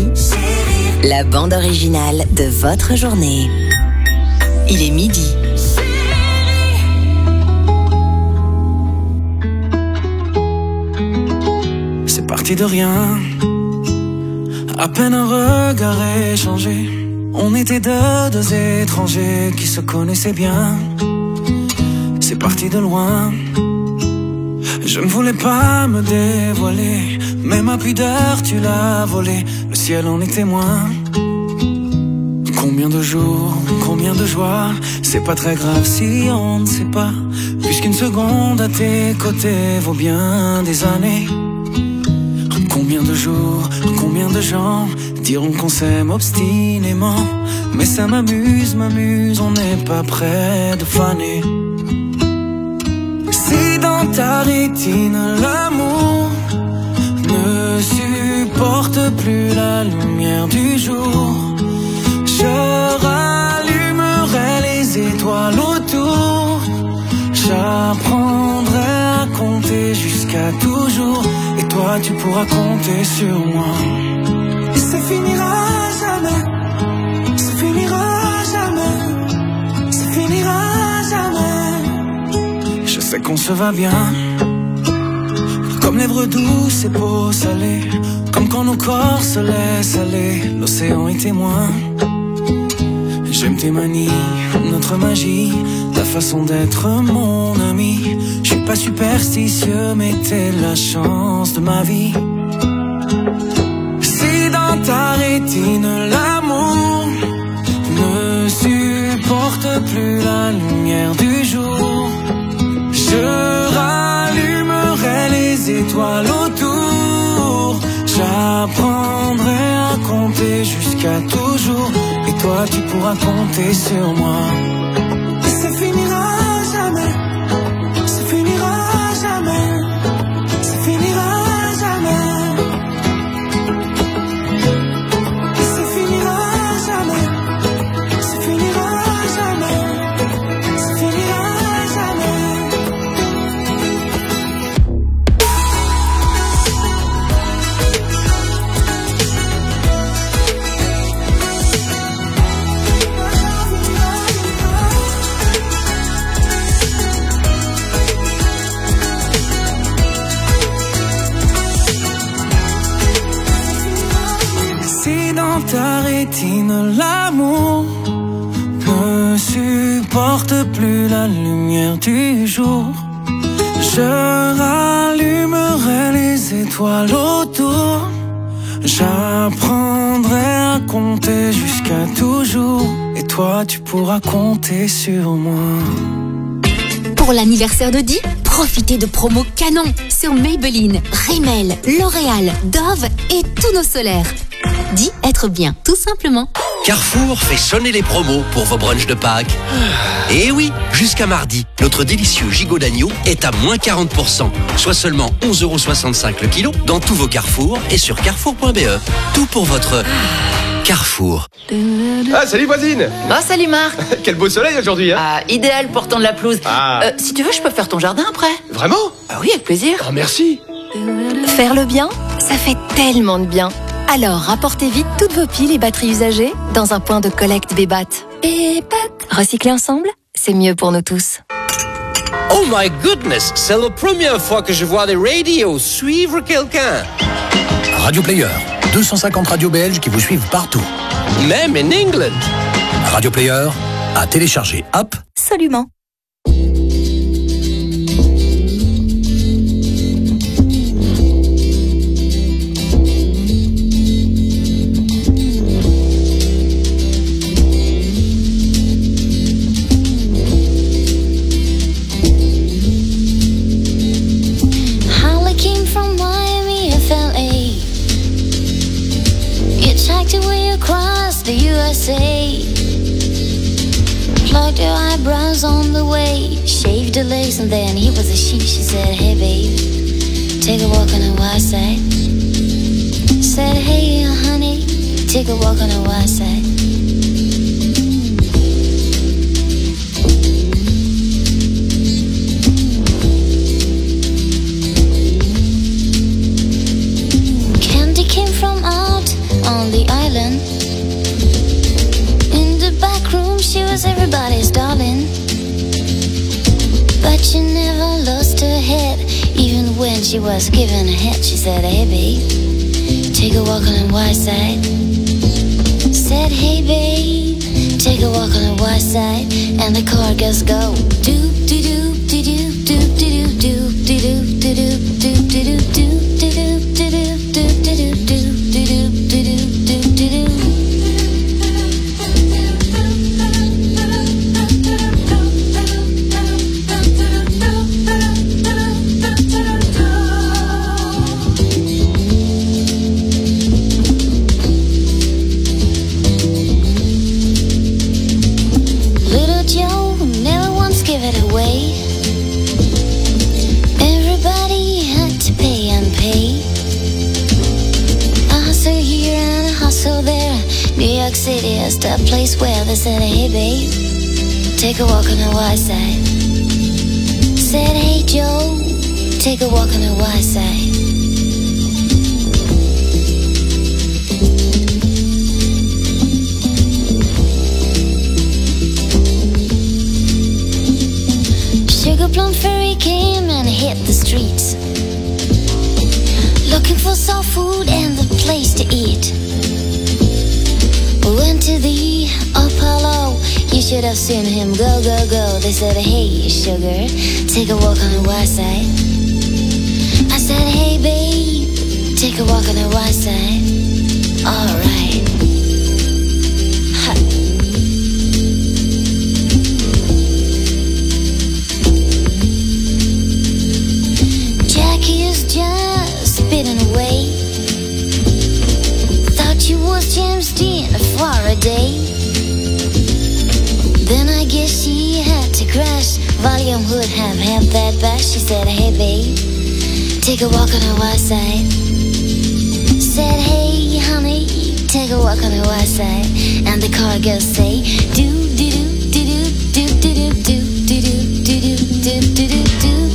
La bande originale de votre journée. Il est midi. C'est parti de rien, à peine un regard échangé. On était deux étrangers qui se connaissaient bien. C'est parti de loin. Je ne voulais pas me dévoiler, mais ma pudeur tu l'as volée. Le ciel en est témoin. Combien de jours, combien de joies. C'est pas très grave si on ne sait pas, puisqu'une seconde à tes côtés vaut bien des années. Combien de jours, combien de gens diront qu'on s'aime obstinément. Mais ça m'amuse, on n'est pas près de faner. Si dans ta rétine l'amour ne supporte plus la lumière du jour, je rallumerai les étoiles autour. J'apprendrai à compter jusqu'à toujours, et toi tu pourras compter sur moi. Et ça finira jamais, ça finira jamais, ça finira jamais. Je sais qu'on se va bien, comme lèvres douces et peau salée, comme quand nos corps se laissent aller, l'océan est témoin. J'aime tes manies, notre magie, ta façon d'être mon ami. Je suis pas superstitieux, mais t'es la chance de ma vie. Si dans ta rétine l'amour ne supporte plus la lumière du jour, je rallumerai les étoiles autour. J'apprendrai à compter jusqu'à toujours, et toi tu pourras compter sur moi. Et ça finira jamais, ça finira jamais, ça finira jamais. Et ça finira jamais, ça finira jamais, ça finira jamais. Ta rétine, l'amour ne supporte plus la lumière du jour. Je rallumerai les étoiles autour. J'apprendrai à compter jusqu'à toujours, et toi tu pourras compter sur moi. Pour l'anniversaire de Di, profitez de promos canon sur Maybelline, Rimmel, L'Oréal, Dove et tous nos solaires. Di, être bien, tout simplement. Carrefour fait sonner les promos pour vos brunchs de Pâques. Et oui, jusqu'à mardi, notre délicieux gigot d'agneau est à moins 40%, soit seulement 11,65€ le kilo dans tous vos Carrefour et sur carrefour.be. Tout pour votre Carrefour. Ah, salut voisine. Oh, salut Marc. Quel beau soleil aujourd'hui, hein. Ah, idéal pour tendre la pelouse. Si tu veux, je peux faire ton jardin après. Vraiment? Ah oui, avec plaisir. Oh, merci. Faire le bien, ça fait tellement de bien. Alors, rapportez vite toutes vos piles et batteries usagées dans un point de collecte Bébat. Bébat. Recycler ensemble, c'est mieux pour nous tous. Oh my goodness, c'est la première fois que je vois des radios suivre quelqu'un. Radio Player, 250 radios belges qui vous suivent partout. Même en England. Radio Player, à télécharger app. Absolument. The USA. Plucked your eyebrows on the way, shaved your legs, and then he was a sheep. She said, hey babe, take a walk on the wild side. Said, hey honey, take a walk on the wild side. Candy came from out on the she was giving a hit. She said, hey babe, take a walk on the wide side. Said, hey babe, take a walk on the wide side. And the car goes go doop doo doop doo doop doop doo doop doo doop doo doop doo doo doop doo doo doop doo doop doo doo doop doo doop doo doop doo doo. Away. Everybody had to pay and pay. A hustle here and a hustle there. New York City is the place where they said, hey babe, take a walk on the wide side. Said, hey Joe, take a walk on the wide side. Sugar Plum Fairy came and hit the streets, looking for soul food and the place to eat. Went to the Apollo, you should have seen him go, go, go. They said, hey sugar, take a walk on the wide side. I said, hey babe, take a walk on the wide side. Alright. Just spitting away. Thought you was James Dean for a day. Then I guess she had to crash. Volume would have had that bash. She said, hey babe, take a walk on the wide side. Said, hey honey, take a walk on the wide side. And the car girls say, do do do do do do do do do do do do do do do do.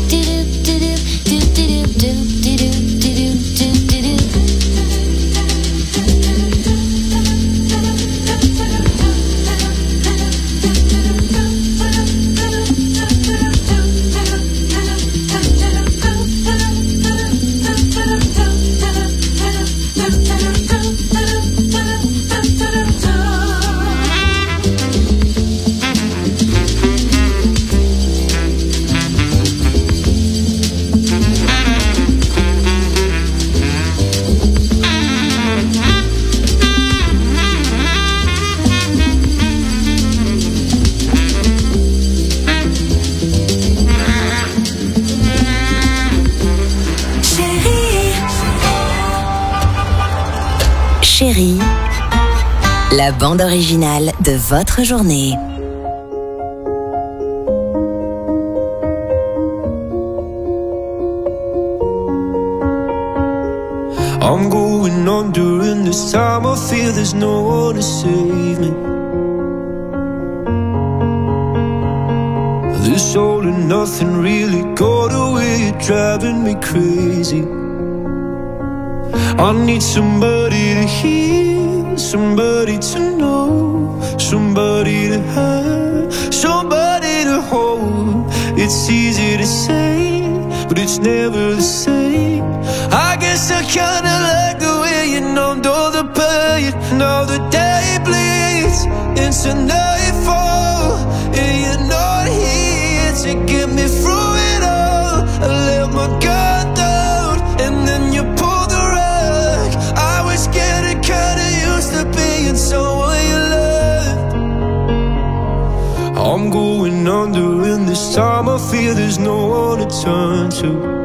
Chérie, la bande originale de votre journée. I'm going on during this time. I feel there's no one to save me. This all and nothing really got away, driving me crazy. I need somebody to hear, somebody to know, somebody to have, somebody to hold. It's easy to say, but it's never the same. I guess I kinda like the way you numbed all the pain. Now the day bleeds into nightfall, and you're not here to get me through it all. I let my guard down, and then you pulled the rug. I was getting kinda used to being someone you loved. I'm going under, and this time I feel there's no one to turn to.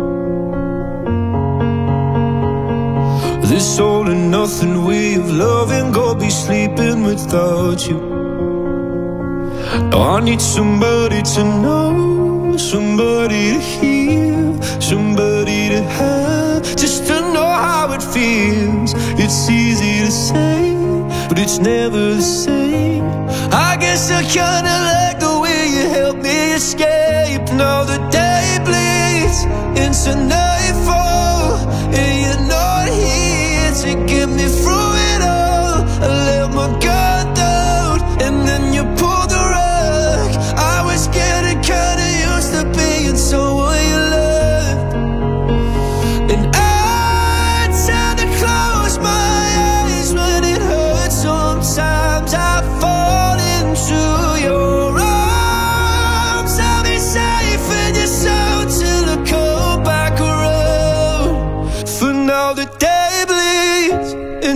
This all and nothing way of loving, go be sleeping without you. Now I need somebody to know, somebody to hear, somebody to have, just to know how it feels. It's easy to say, but it's never the same. I guess I kinda like the way you help me escape. Now the day bleeds into nightfall, and you're not here to get me through it all. I let my guard down, and then you pulled the rug. I was getting kinda used to being someone you loved.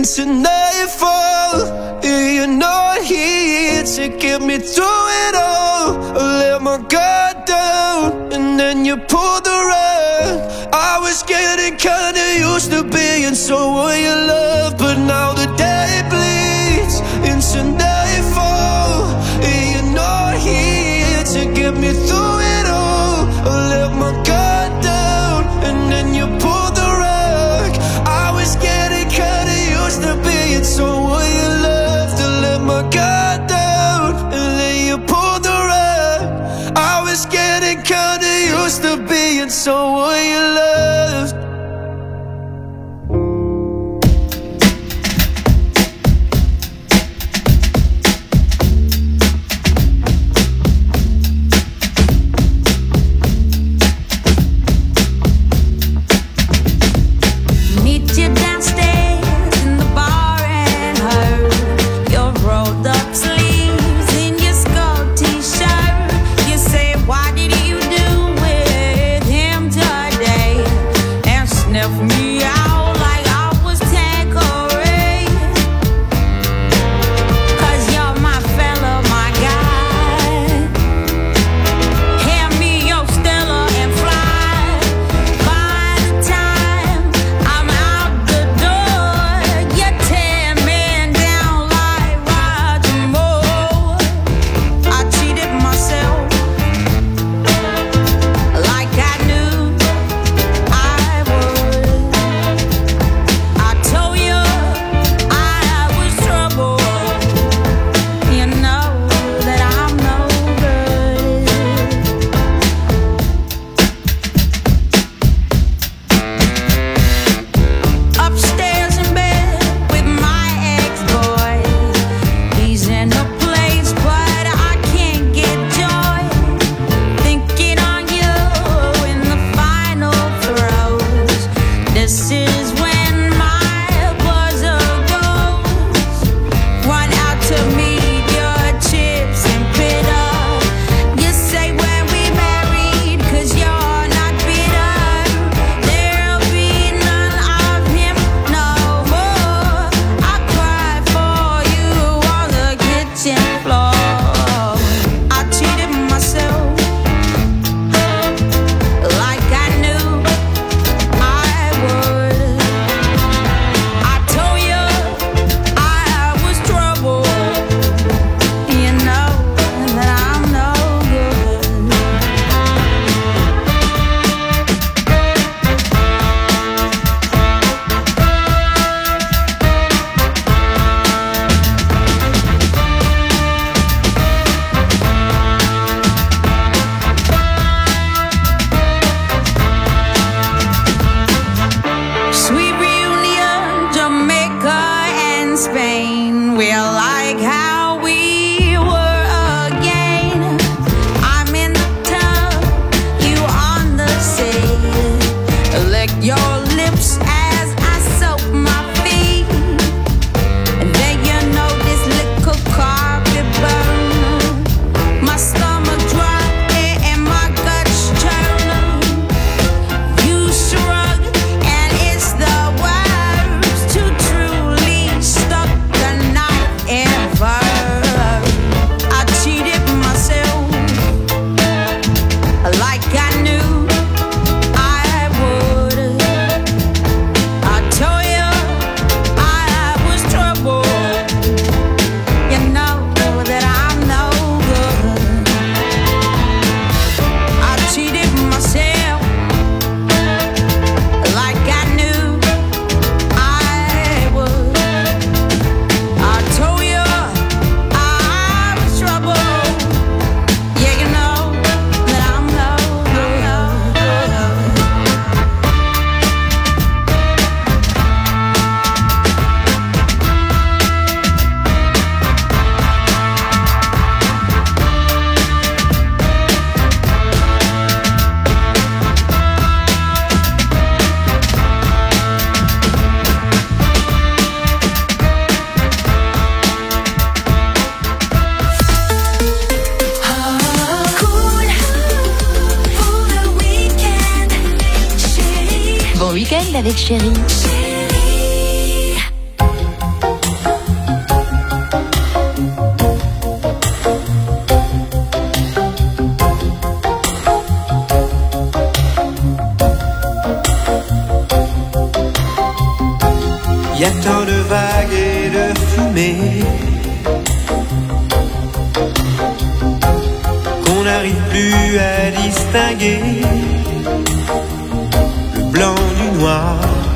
into nightfall. You're not here to get me through it all. I let my guard down and then you pulled the rug. I was getting kinda used to being someone you love, but now the day bleeds into nightfall. You're not here to get me through it all. I let my guard down and then you pulled the rug. I was getting kinda used to being someone you love, to let my guard down and then you pulled the rug. I was getting kinda used to being someone you loved. Bon week-end avec Chérie. distinguer le blanc du noir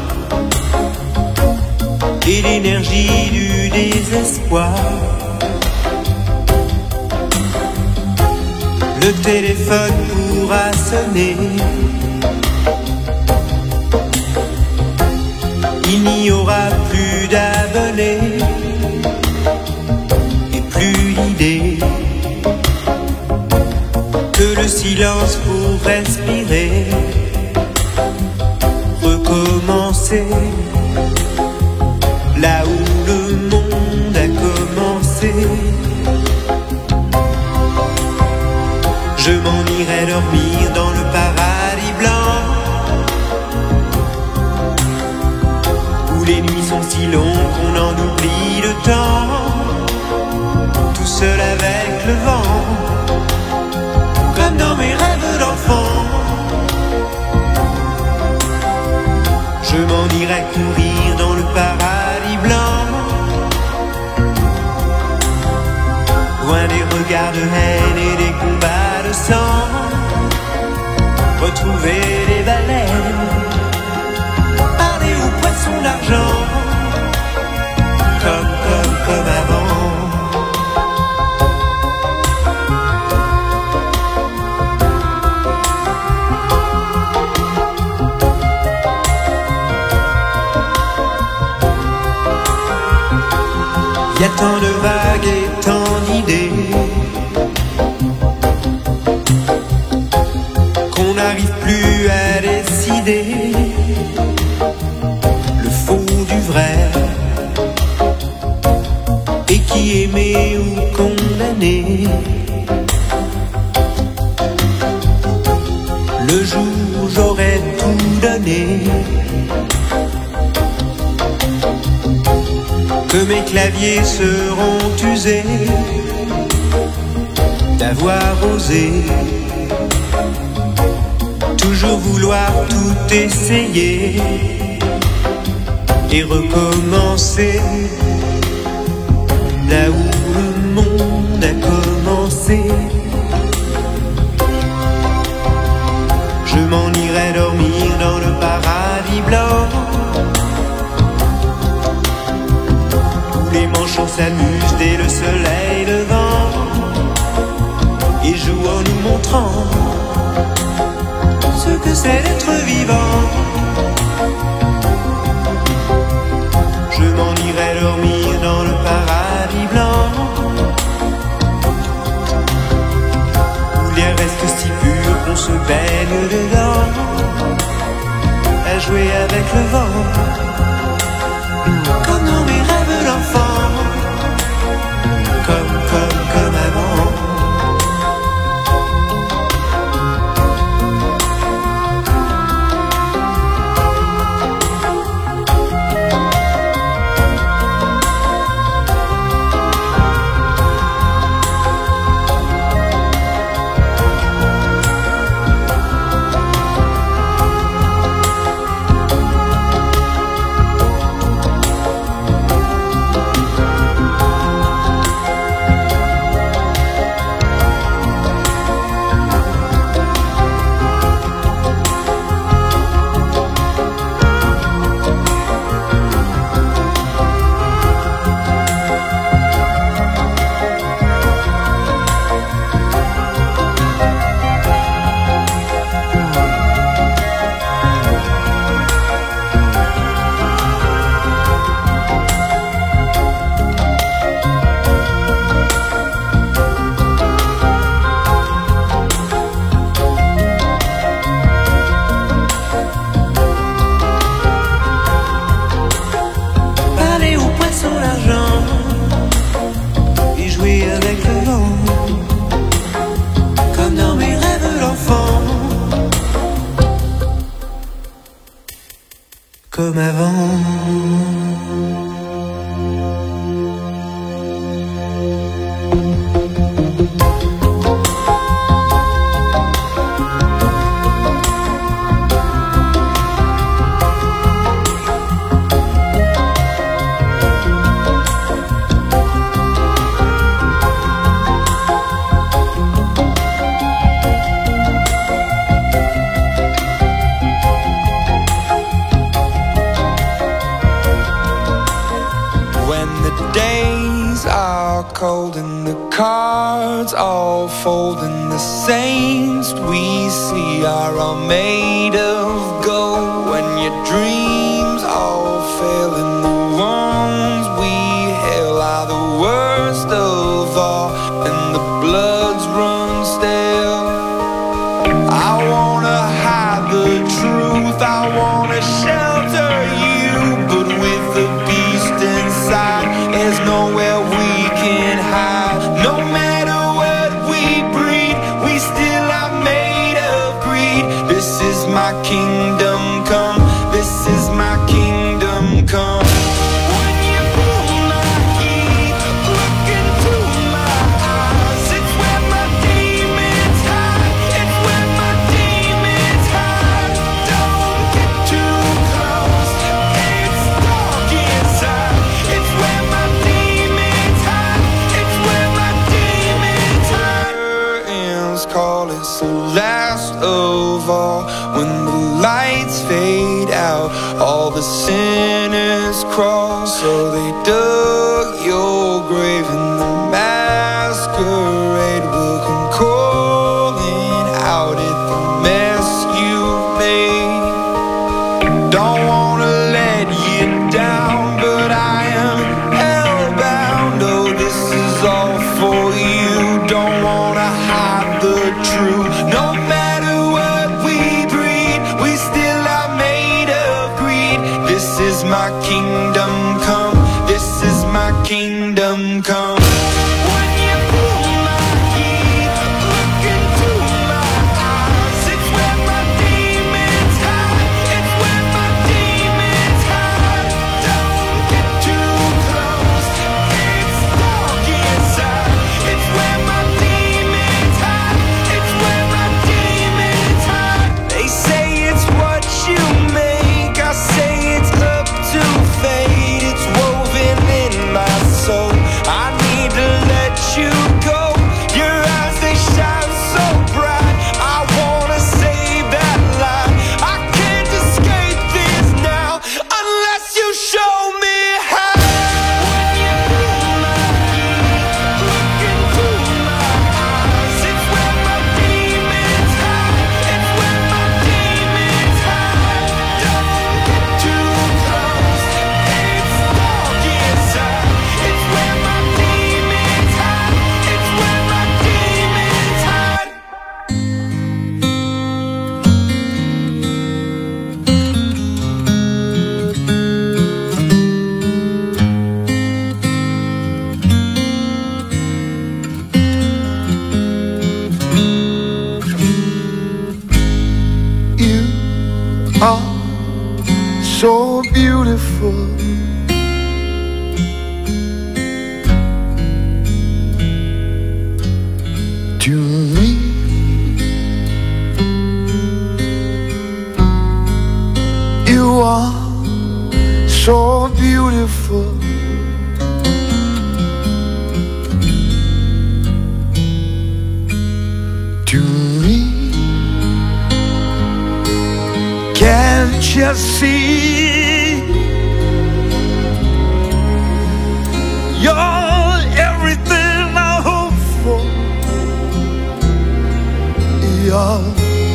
et l'énergie du désespoir. Le téléphone pourra sonner, il n'y aura plus d'abonnés et plus d'idées que le silence pour respirer, recommencer là où le monde a commencé. Je m'en irai dormir dans le paradis blanc, où les nuits sont si longues qu'on en oublie le temps, tout seul avec le vent, comme dans mes rêves d'enfant. Je m'en irai courir dans le paradis blanc, loin des regards de haine et des combats de sang, retrouver les baleines, parler aux poissons d'argent, comme avant. Y a tant de vagues et tant d'idées qu'on n'arrive plus à décider le faux du vrai, et qui aimé ou condamné. Le jour où j'aurais tout donné, que mes claviers seront usés d'avoir osé toujours vouloir tout essayer et recommencer là où le monde a commencé. Je m'en irai dormir dans le paradis blanc, les manchots s'amusent dès le soleil levant et jouent en nous montrant ce que c'est d'être vivant. Je m'en irai dormir dans le paradis blanc, où l'air reste si pur qu'on se baigne dedans, à jouer avec le vent, comme dans mes rêves d'enfant, comme avant. days are cold and the cards all fold, and the saints we see are all made of gold. When your dreams all fail and the ones we hail are the worst of all, and the bloods run stale. I wanna hide the truth, I wanna shelter you, but with the beast inside, there's nowhere we can hide. No matter what we breed, we still are made of greed. This is my kingdom come, this is my kingdom come. Last of all, when the lights fade out, all the sinners crawl. So they dug your grave and the masquerade will come calling out at the mess you made. Don't wanna let you down, but I am hellbound. Oh, this is all for you. Don't wanna hide the truth. No matter what we breed, we still are made of greed. This is my kingdom come, this is my kingdom come. When you pull my heat, look into my eyes, it's where my demons hide, it's where my demons hide. Don't get too close, it's dark inside, it's where my demons hide, it's where my demons hide. They say it's what you make, I say it's up to fate. It's woven in my soul, I need to let you go. Your eyes, they shine so bright, I wanna save that light. I can't escape this now, unless you show me how. When you pull my heat, look into my eyes, it's where my demons hide, it's where my demons hide. Don't get too close, it's dark inside, it's where my demons hide, it's where my demons hide. You are so beautiful, to me. You are so beautiful, to me. Can't you see? You're everything I hope for. You're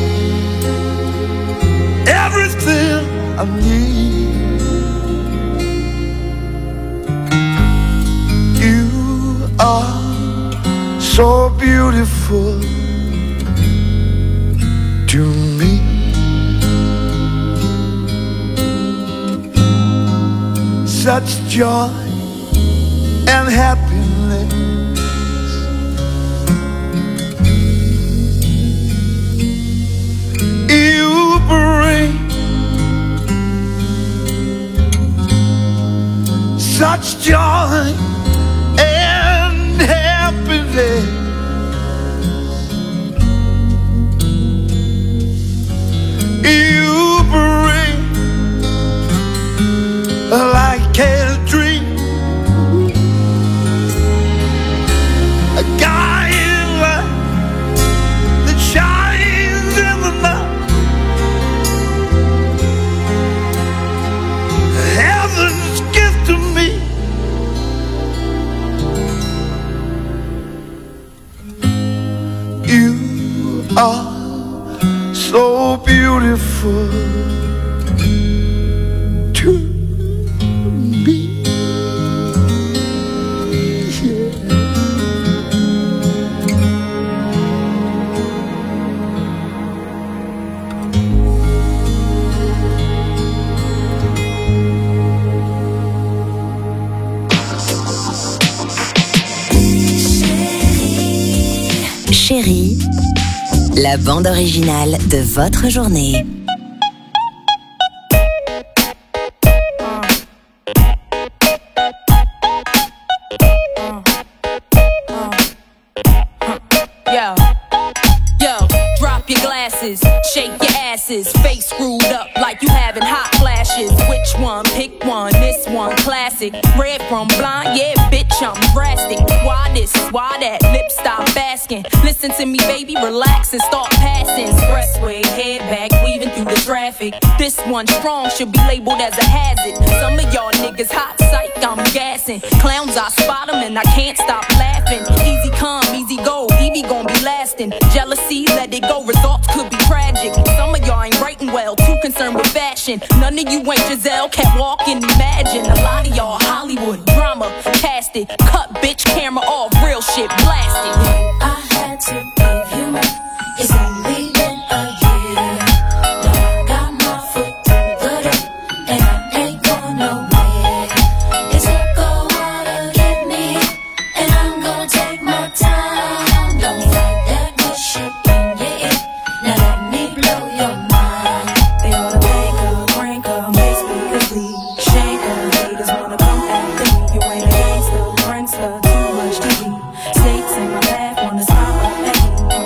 everything I need. You are so beautiful to me. Such joy and happiness. You bring such joy and happiness. You bring like a dream, a guiding light that shines in the night. Heaven's gift to me, beautiful to me. Chérie, la bande originale de votre journée. Shake your asses, face screwed up like you having hot flashes. Which one? Pick one, this one classic. Red from blind, yeah bitch I'm drastic. Why this, why that, lip stop asking. Listen to me baby, relax and start passing. Expressway, head back, weaving through the traffic. This one strong, should be labeled as a hazard. Some of y'all niggas hot psych, I'm gassing. Clowns I spot them and I can't stop laughing. Easy come, easy go, Evie gon' be lasting. Jealousy, let it go, results could be tragic. Some of y'all ain't writing well, too concerned with fashion. None of you ain't Giselle, can't walk and imagine. A lot of y'all Hollywood drama, cast it, cut bitch camera off, real shit blasted. I had to give you more. It's only been a year. Now I got my foot through the door, and I ain't going nowhere. It took a while to get me, and I'm gonna take my time. Don't fight that bullshit in your ear. Now let me blow your mind. They ought to make her, drink her, make me shake her. Haters wanna come after me. You ain't a gangster, prankster, too much to eat. Snakes in my bath, wanna stop my pain.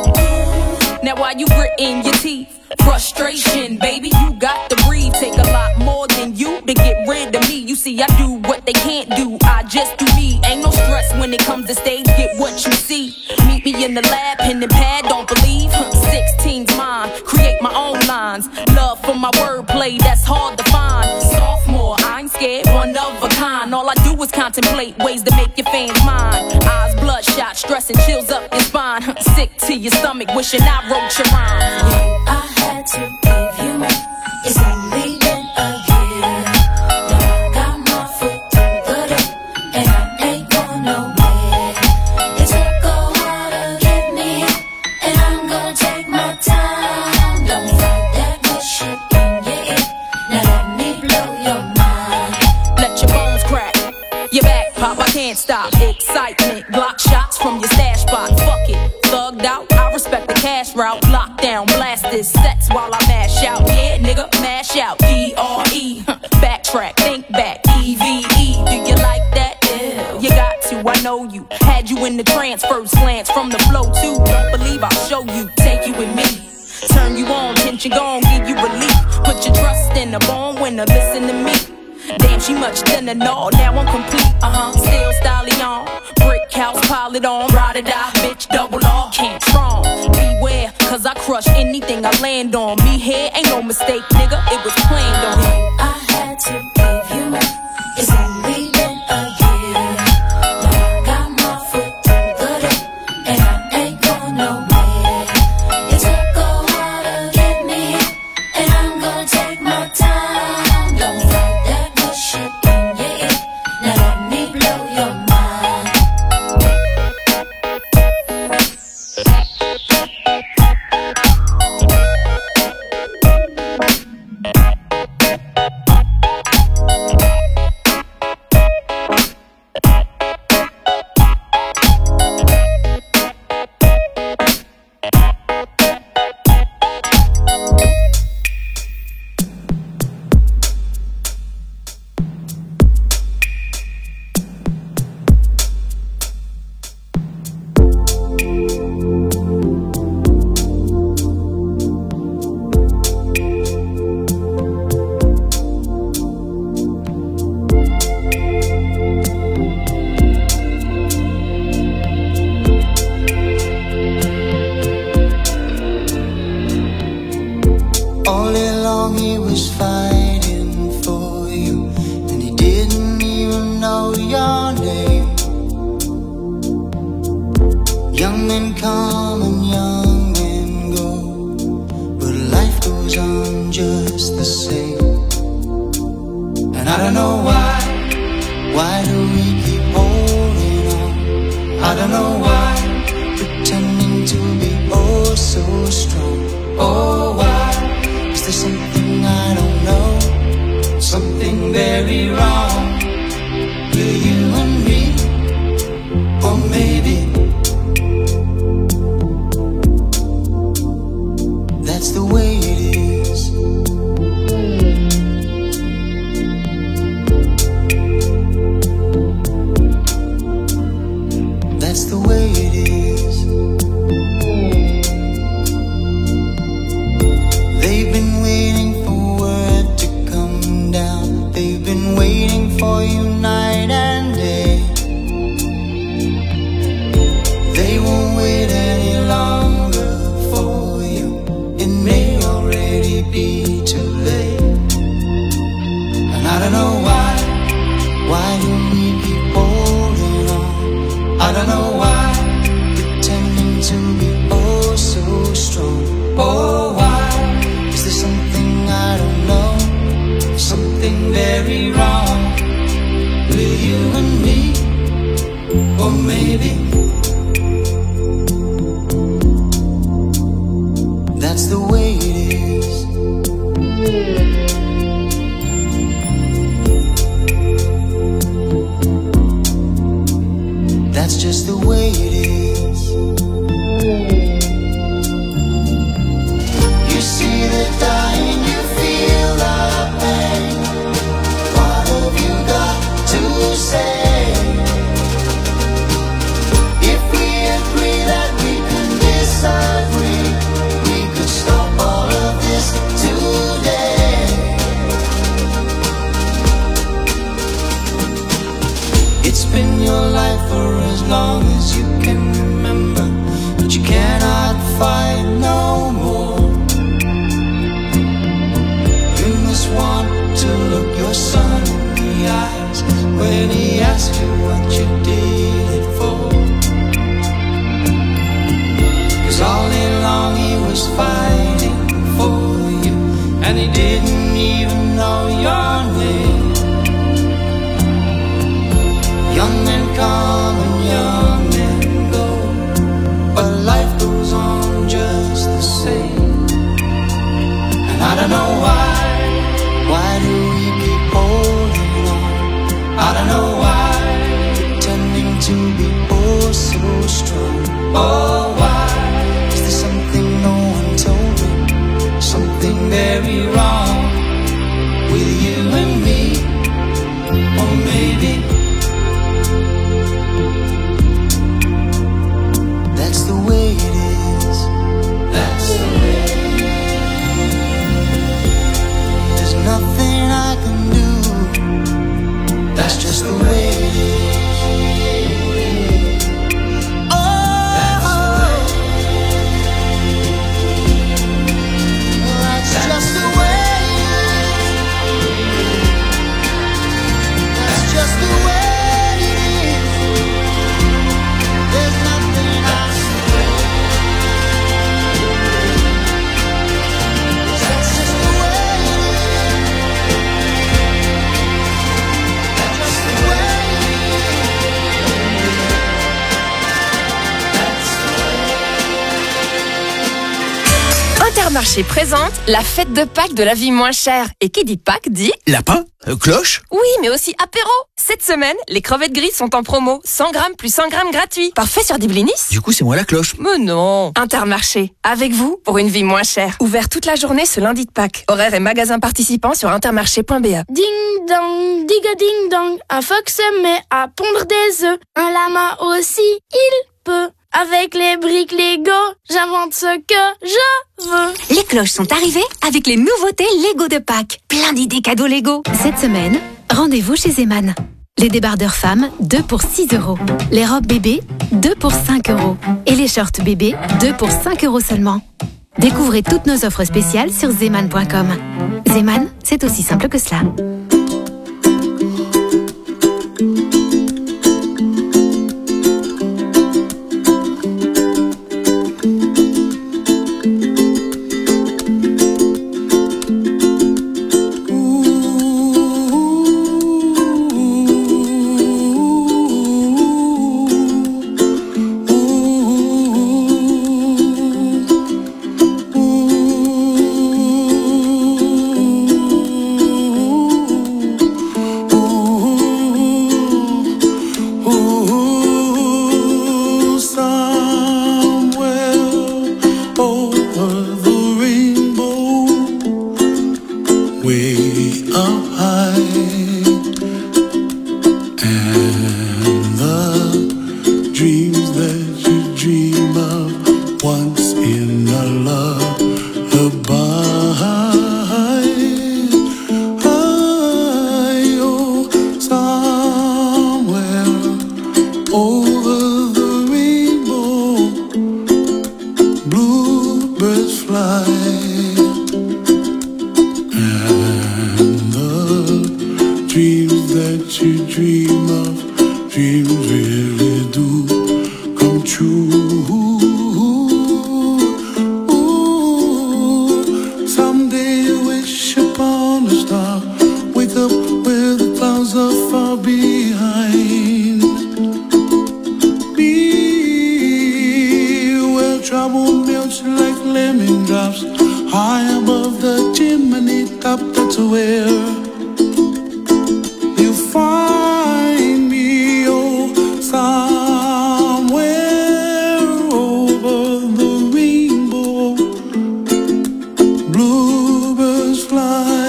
Now why you gritting your teeth? Frustration, baby, you got to breathe. Take a lot more than you to get rid of me. You see, I do what they can't do, I just do me. Ain't no stress when it comes to stage, get what you see. Meet me in the lab, pen and pad, don't believe 16's mine, create my own lines. Love for my wordplay, that's hard to find. Sophomore, I ain't scared, one of a kind. All I do is contemplate ways to make your fans mine. Eyes bloodshot, stress and chills up your spine. Sick to your stomach, wishing I wrote your rhyme. I had to give you more. It's only been a year. Now I got my foot through the door, and I ain't going nowhere. It took a while to get me, and I'm gonna take my time. Don't fight that bullshit in your ear. Now let me blow your mind. Let your bones crack, your back pop, I can't stop. Excitement, block shots from your stash spot. Fuck it, thugged out, I respect the cash route. Lockdown, blast this sets while I mash out. Yeah, nigga, mash out. D-R-E, backtrack, think back. E-V-E, do you like that? Yeah, you got to, I know you. Had you in the trance, first glance from the flow too. Don't believe I'll show you, take you with me. Turn you on, tension gone, give you relief. Put your trust in the born winner, listen to me. Damn, she much thinner, no, now I'm complete, still styling on. Brick house, pile it on, ride or die, bitch, double R, can't strong. Beware, cause I crush anything I land on. Me here, ain't no mistake, nigga, it was planned on. I had to give you more. It's only been a year. Now I got my foot through the door, and I ain't going nowhere. It took a while to get me, and I'm gonna take my time. Don't fight that bullshit in your ear. Now let me blow your mind. All along he was fighting for you, and he didn't even know your name. Young men come and young men go, but life goes on. the same. And I don't know why do we keep holding on? I don't know why, pretending to be oh so strong. Oh why, is there something I don't know? Something very wrong with you and me? Or maybe that's the way it is. That's the way it is. They've been waiting for word to come down. They've been waiting for you night and day. They won't wait any longer for you. It may already be too late. And I don't know why do we keep holding on? I don't know why, pretending to be oh so strong. Oh why, is there something I don't know? Something very wrong with you and me? Or maybe that's the way it is. That's just the way it is. You see the dying, you feel the pain. What have you got to say? If we agree that we can disagree, we could stop all of this today. It's been your life for as long as you can remember, but you cannot fight no more. You must want to look your son in the eyes when he asks you what you did it for. 'Cause all day long he was fighting for you, and he didn't even know your name. Young men come and young men go, but life goes on just the same. And I don't know why do we keep holding on? I don't know why, pretending to be oh so strong. Oh why, is there something no one told me? Something very wrong with you and me? Or maybe that's the way it is. That's the way it is. There's nothing I can do. That's just the way it is. Oh, that's the way that's just the way it is. That's just the way it is. There's nothing else. That's just the way it is. That's just the way it is. That's the way. Intermarché présente la fête de Pâques de la vie moins chère. Et qui dit Pâques dit... Lapin, cloche. Oui, mais aussi apéro. Cette semaine, les crevettes grises sont en promo. 100 grammes plus 100 grammes gratuits. Parfait sur des blinis. Du coup, c'est moi la cloche. Mais non. Intermarché, avec vous pour une vie moins chère. Ouvert toute la journée ce lundi de Pâques. Horaires et magasins participants sur intermarché.be. Ding dong, diga ding dong. Un phoque se met à pondre des œufs. Un lama aussi, il peut. Avec les briques Lego, j'invente ce que je veux. Les cloches sont arrivées avec les nouveautés Lego de Pâques. Plein d'idées cadeaux Lego. Cette semaine, rendez-vous chez Zeman. Les débardeurs femmes, 2 pour 6 €. Les robes bébés, 2 pour 5 €. Et les shorts bébés, 2 pour 5 € seulement. Découvrez toutes nos offres spéciales sur zeman.com. Zeman, c'est aussi simple que cela. over the rainbow, bluebirds fly, and the dreams that you dream of, dreams really do come true. Someday you wish upon a star, wake up where the clouds are far behind. Be where trouble melts like lemon drops, high above the chimney top. That's where you find me, oh, somewhere over the rainbow, bluebirds fly,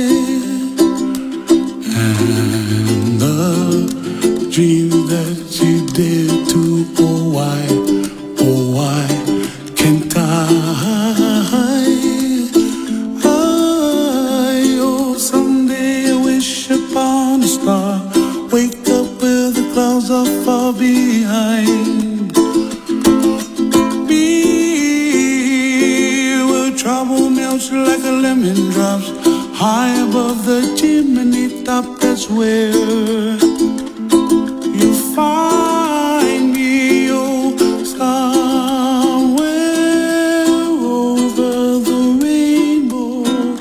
and the dream that you dare to, oh why can't I? Oh, someday I wish upon a star, wake up where the clouds are far behind. Be where trouble melts like a lemon drops, high above the chimney top. That's where you find me, oh, somewhere over the rainbow,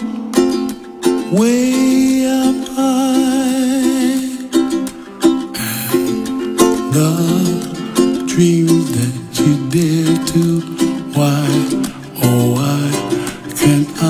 way up high. The dreams that you dare to, why, oh why can't I?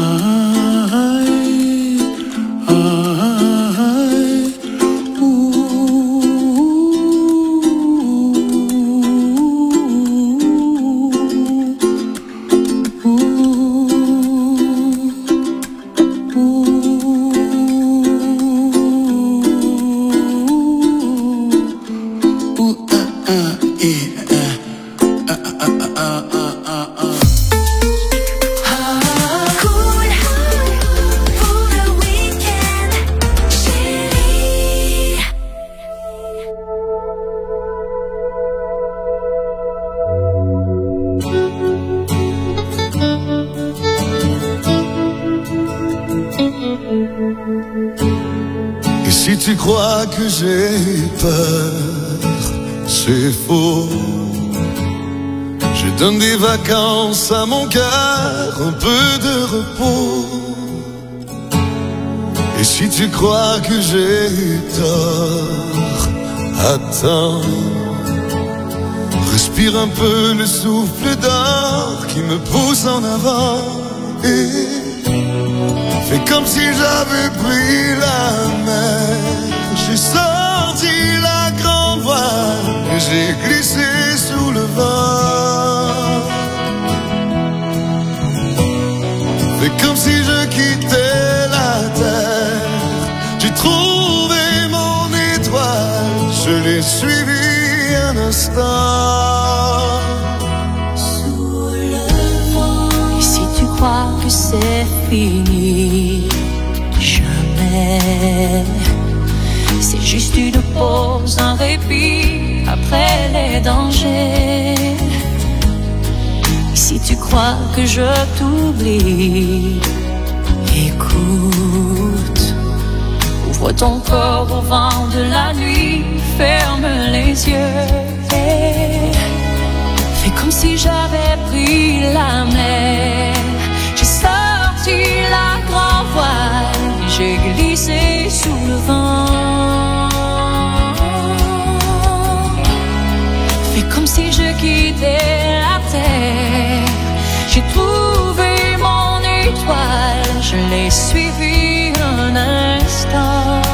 Et si tu crois que j'ai peur, c'est faux. Je donne des vacances à mon cœur, un peu de repos. Et si tu crois que j'ai tort, attends. Respire un peu le souffle d'or qui me pousse en avant. Et fais comme si j'avais pris la mer. J'ai sorti la grande voile et j'ai glissé sous le vent. Fais comme si je quittais la terre. J'ai trouvé mon étoile, je l'ai suivi un instant. Sous le vent. Et si tu crois que c'est fini, jamais. C'est juste une pause, un répit après les dangers. Et si tu crois que je t'oublie, écoute. Ouvre ton corps au vent de la nuit, ferme les yeux et fais comme si j'avais pris la mer. J'ai sorti la grande voile et j'ai glissé sous le vent. Fais comme si je quittais la terre. J'ai trouvé mon étoile, je l'ai suivi un instant.